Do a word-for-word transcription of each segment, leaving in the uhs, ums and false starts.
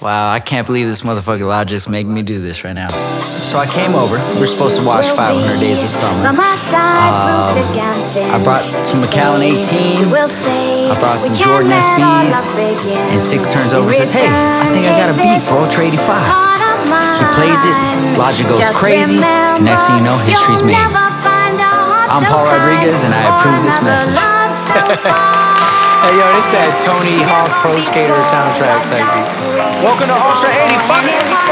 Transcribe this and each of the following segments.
Wow, I can't believe this motherfucking Logic's making me do this right now. So I came over. We were supposed to watch five hundred Days of Summer. Um, I brought some Macallan eighteen. I brought some Jordan S Bs. And Six turns over and says, hey, I think I got a beat for Ultra eighty-five. He plays it. Logic goes crazy. Next thing you know, history's made. I'm Paul Rodriguez, and I approve this message. Hey yo, this that Tony Hawk Pro Skater soundtrack type beat. Welcome to Ultra eighty-five.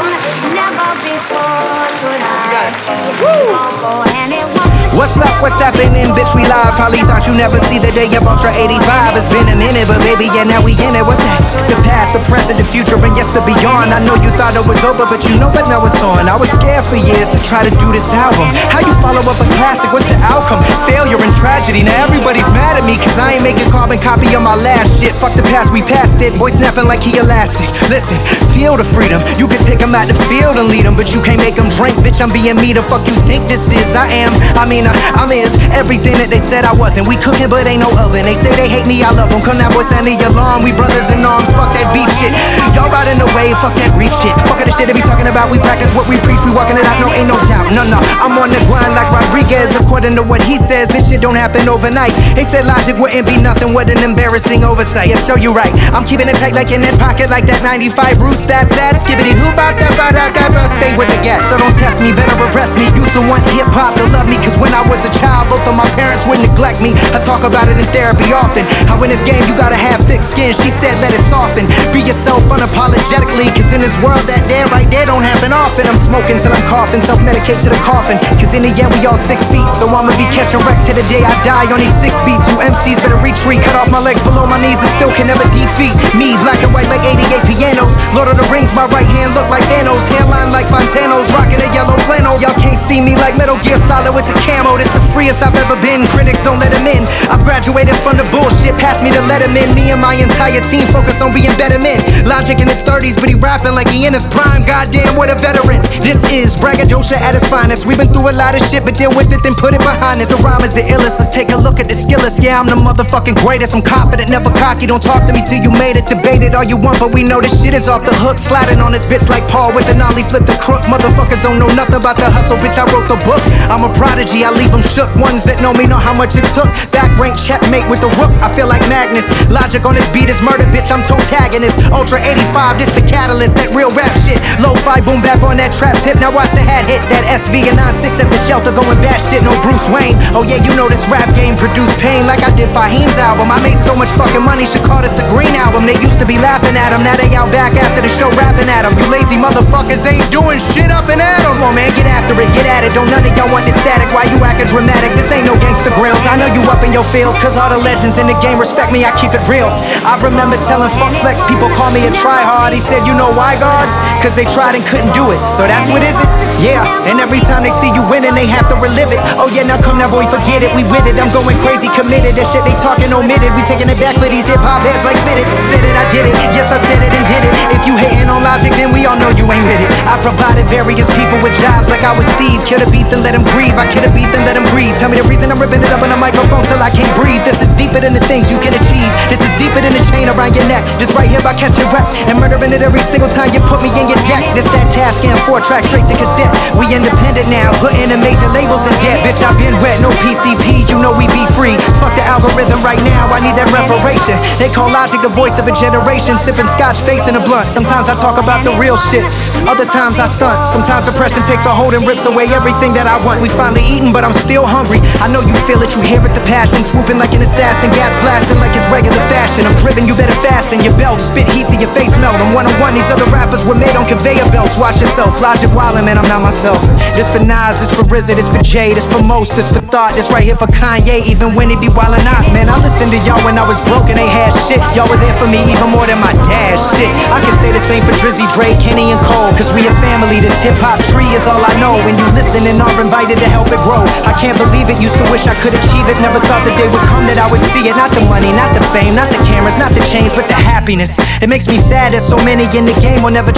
What's up, what's happening, bitch, we live. Probably thought you never see the day of Ultra eighty-five. It's been a minute, but baby, yeah, now we in it. What's that? The past, the present, the future, and yes, the beyond. I know you thought it was over, but you know what, now it's on. I was scared for years to try to do this album. How you follow up a classic, what's the outcome? Failure and tragedy, now everybody's mad at me cause I ain't making carbon copy of my last shit. Fuck the past, we passed it, boy snapping like he elastic. Listen, feel the freedom, you can take him out the field and lead him, but you can't make him drink, bitch, I'm being me. The fuck you think this is? I am, I mean, uh, I'm is everything that they said I wasn't. We cooking but ain't no oven. They say they hate me, I love them. Come now boy, sound the alarm. We brothers in arms, fuck that beef shit. Y'all riding the wave, fuck that brief shit. Fuck the shit they be talking about. We practice what we preach, we walking it out, no ain't no doubt. No, no, I'm on the grind like Rodriguez. According to what he says, this shit don't happen overnight. They said Logic wouldn't be nothing, what an embarrassing oversight. Yeah, show you right, I'm keeping it tight like in that pocket, like that ninety-five roots, that's that. Skibbity hoop out that bot out that bot. Stay with the gas, so don't test me, better arrest me. Used to want hip hop to love me, cause when I was a child, both of my parents would neglect me. I talk about it in therapy often. How in this game you gotta have thick skin. She said let it soften. Be yourself unapologetically, cause in this world that there right there don't happen often. I'm smoking till I'm coughing, self-medicate to the coffin, cause in the end we all six feet. So I'ma be catching wreck to the day I die on these six beats. You M Cs better retreat, cut off my legs below my knees and still can never defeat me. Black and white like eighty-eight pianos. Lord of the Rings, my right hand look like Thanos. Hairline like Fontanos, rocking a yellow flannel. Y'all can't see me like Metal Gear Solid with the camo. This the freest I've ever been. Critics don't let him in. I've graduated from the bullshit, pass me the letterman. Me and my entire team focus on being better men. Logic in his thirties, but he rapping like he in his prime. Goddamn, what a veteran. This is braggadocio at its finest. We've been through a lot of shit, but deal with it, then put it behind us. The rhyme is the illest. Let's take a look at the skillets. Yeah, I'm the motherfucking greatest. I'm confident, never cocky. Don't talk to me till you made it. Debate it all you want, but we know this shit is off the hook. Sliding on this bitch like Paul with the nollie, flip the crook. Motherfuckers don't know nothing about the hustle, bitch. I wrote the book. I'm a prodigy. I leave them shook. Ones that know me know how much it took. Back rank checkmate with the rook. I feel like Magnus. Logic on this beat is murder, bitch. I'm protagonist. Ultra eighty-five, this the catalyst. That real rap shit. Lo-fi boom bap on that trap tip. Now watch the hat hit. That S V and nine six at the shelter going bad shit. No Bruce Wayne. Oh yeah, you know this rap game produced pain like I did Fahim's album. I made so much fucking money, should call this the Green Album. They used to be laughing at him, now they out back after the show rapping at him. You lazy motherfuckers ain't doing shit up and at him. Come on man, get after it, get at it. Don't none of y'all want this static. Why you acting dramatic? This ain't no gangsta grills. I know you up in your fields, cause all the legends in the game respect me, I keep it real. I remember telling Funk Flex, people call me a tryhard. He said, you know why, God? Cause they tried and couldn't do it. So that's what is it? Yeah, and every time they see you winning, they have to relive it. Oh yeah, now come now boy, forget it, we with it. I'm going crazy, committed. That shit they talking omitted. We taking it back for these hip hop heads like fitteds. Said it, I did it. Yes, I said it and did it. If you hating on Logic, then we all know you ain't with it. I provided various people with jobs like I was Steve. Killed a beat, then let him grieve. I killed a beat, then let him breathe. Tell me the reason I'm ripping it up on the microphone till I can't breathe. This is deeper than the things you can achieve. This is deeper than the chain around your neck. This right here by catching rap and murdering it every single time you put me in your deck. This that task and four track straight to cassette. We independent now, putting the major labels in debt. Bitch, I've been wet, no P C P, you know we be free. Fuck the algorithm right now, I need that reparation. They call Logic the voice of a generation. Sipping scotch, facing a blunt. Sometimes I talk about the real shit, other times I stunt. Sometimes depression takes a hold and rips away everything that I want. We finally eating, but I'm still hungry. I know you feel it, you hear it, the passion. Swooping like an assassin, gas blasting like it's regular fashion. I'm driven, you better fasten your belt. Spit heat to your face melt. I'm one on one, these other rappers were made on conveyor belts. Watch yourself, Logic wildin', man, I'm not myself. This for Nas, this for R Z A, this for Jay, this for Most, this for Thought, this right here for Kanye. Even when he be wildin' out, man, I listened to y'all when I was broke and they had shit. Y'all were there for me even more than my dad shit. I can say the same for Drizzy, Dre, Kenny, and Cole, cause we a family. This hip hop tree is all I know. When you listen and are invited to help it grow, I can't believe it, used to wish I could achieve it. Never thought the day would come that I would see it. Not the money, not the fame, not the cameras, not the chains, but the happiness. It makes me sad that so many in the game will never truly know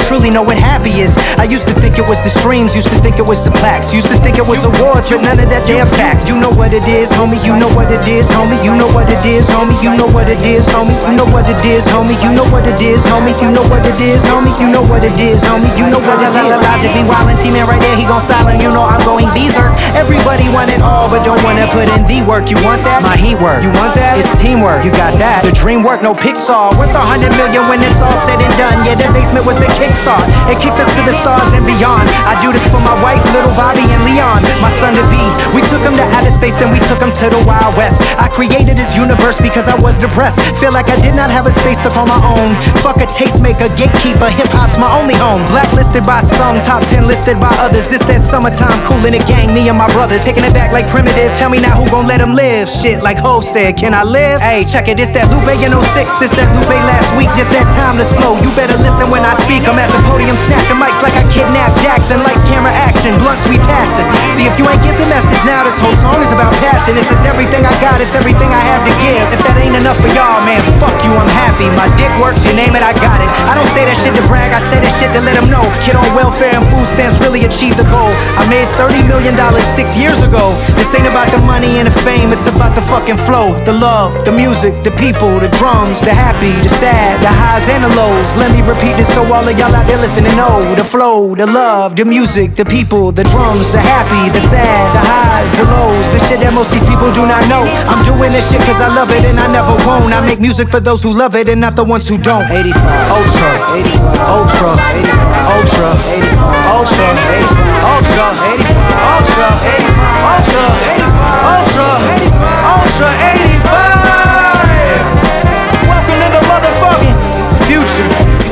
know what happy is. I used to think it was the streams, used to think it was the plaques, used to think it was awards, but none of that damn facts. You know what it is, homie, you know what it is, homie, you know what it is, homie, you know what it is, homie, you know what it is, homie, you know what it is, homie, you know what it is, homie, you know what it is, homie, you know what it is. Logically wildin', T-Man right there, he gon' stylin', you know I'm going berserk. Everybody want it all, but don't wanna put in the work. You want that? My heat work. You want that? It's teamwork. You got that? The dream work, no Pixar. Worth a hundred million when it's all said and done. Yeah, the basement was the kickstart. It kicked us to the stars and beyond. I do this for my wife, little Bobby and Leon, my son to be. We took him to outer space, then we took him to the Wild West. I created this universe because I was depressed. Feel like I did not have a space to call my own. Fuck a tastemaker, gatekeeper, hip-hop's my only home. Blacklisted by some, top ten listed by others. This that summertime, cool in the gang, me and my brothers. Taking it back like primitive, tell me now who gon' let him live. Shit, like Ho said, can I live? Hey, check it, this that Lupe in oh six, this that Lupe last week, this that timeless flow. You better listen when I speak, I'm at the podium snatching mics like I kidnapped Jackson. Lights, camera, action, blunts we passing. See if you ain't get the message now, this whole song is about passion. This is everything I got, it's everything I have to give. If that ain't enough for y'all, man, fuck you, I'm happy. My dick works, you name it, I got it. I don't say that shit to brag, I say that shit to let them know. Kid on welfare and food stamps really achieved the goal. I made thirty million dollars six years ago. This ain't about the money and the fame, it's about the fucking flow. The love, the music, the people, the drums, the happy, the sad, the highs and the lows. Let me repeat this so all of y'all out there listening know. The flow, the love, the music, the people, the drums, the happy, the sad, the highs, the lows. The shit that most these people do not know. I'm doing this shit cause I love it and I never won't. I make music for those who love it and not the ones who don't. eighty-five, ultra, eighty-five, ultra, eighty-five, ultra, eighty-five, ultra, eighty-five, ultra, eighty-five, ultra, eighty-five, ultra, eighty-five, ultra, ultra, eighty-five. Welcome to the motherfucking future.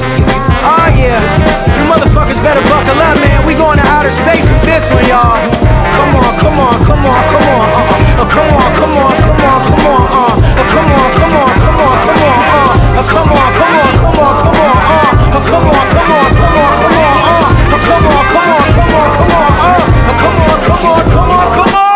Oh yeah, you motherfuckers better buckle up, man. We going to outer space with this one, y'all. Come on, come on, come on, come on, uh, uh, come on, come on, come on, come on, uh, uh, come on, come on, come on, come on, uh, uh, come on, come on, come on, come on, uh, uh, come on, come on, come on, come on, uh, uh, come on, come on, come on, come on, uh, uh, come on, come on, come on, come on.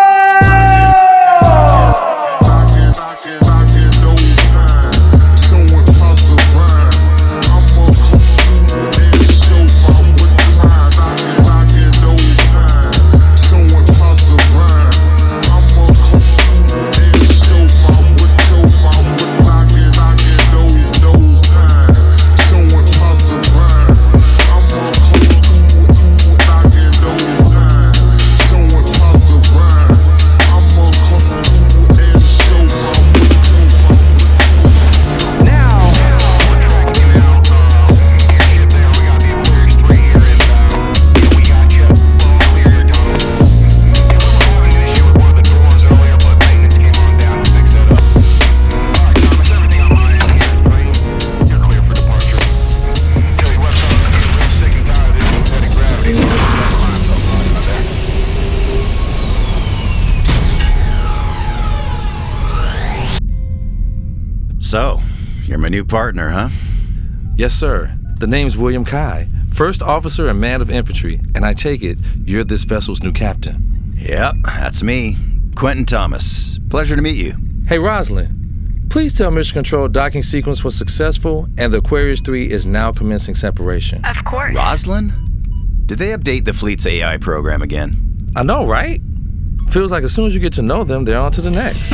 So, you're my new partner, huh? Yes, sir. The name's William Kai, first officer and man of infantry, and I take it you're this vessel's new captain. Yep, that's me, Quentin Thomas. Pleasure to meet you. Hey, Rosalind, please tell Mission Control docking sequence was successful and the Aquarius three is now commencing separation. Of course. Rosalind? Did they update the fleet's A I program again? I know, right? Feels like as soon as you get to know them, they're on to the next.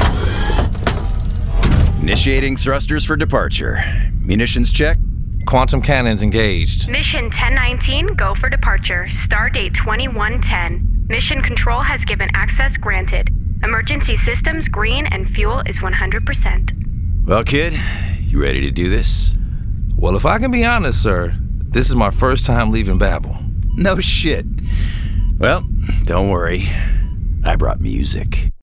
Initiating thrusters for departure. Munitions check. Quantum cannons engaged. Mission ten nineteen, go for departure. Stardate twenty-one ten. Mission Control has given access granted. Emergency systems green and fuel is one hundred percent. Well, kid, you ready to do this? Well, if I can be honest, sir, this is my first time leaving Babel. No shit. Well, don't worry. I brought music.